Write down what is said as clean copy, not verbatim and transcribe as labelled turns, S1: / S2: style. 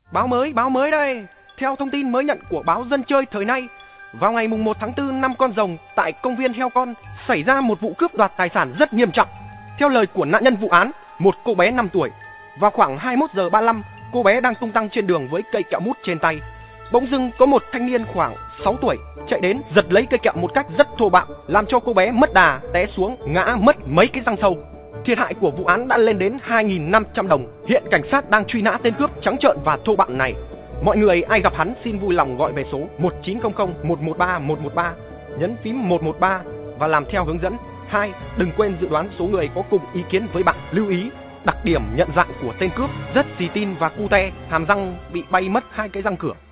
S1: Báo mới đây. Theo thông tin mới nhận của báo Dân Chơi thời nay, vào ngày 1 tháng 4 năm Con Rồng tại công viên Heo Con xảy ra một vụ cướp đoạt tài sản rất nghiêm trọng. Theo lời của nạn nhân vụ án, một cô bé 5 tuổi, vào khoảng 21 giờ 35, cô bé đang tung tăng trên đường với cây kẹo mút trên tay. Bỗng dưng có một thanh niên khoảng 6 tuổi chạy đến giật lấy cây kẹo một cách rất thô bạo, làm cho cô bé mất đà té xuống ngã mất mấy cái răng sâu. Thiệt hại của vụ án đã lên đến 2.500 đồng. Hiện cảnh sát đang truy nã tên cướp trắng trợn và thô bạo này. Mọi người ai gặp hắn xin vui lòng gọi về số 1900 113 113, nhấn phím 113 và làm theo hướng dẫn. 2. Đừng quên dự đoán số người có cùng ý kiến với bạn. Lưu ý, đặc điểm nhận dạng của tên cướp rất xì tin và cute, hàm răng bị bay mất 2 cái răng cửa.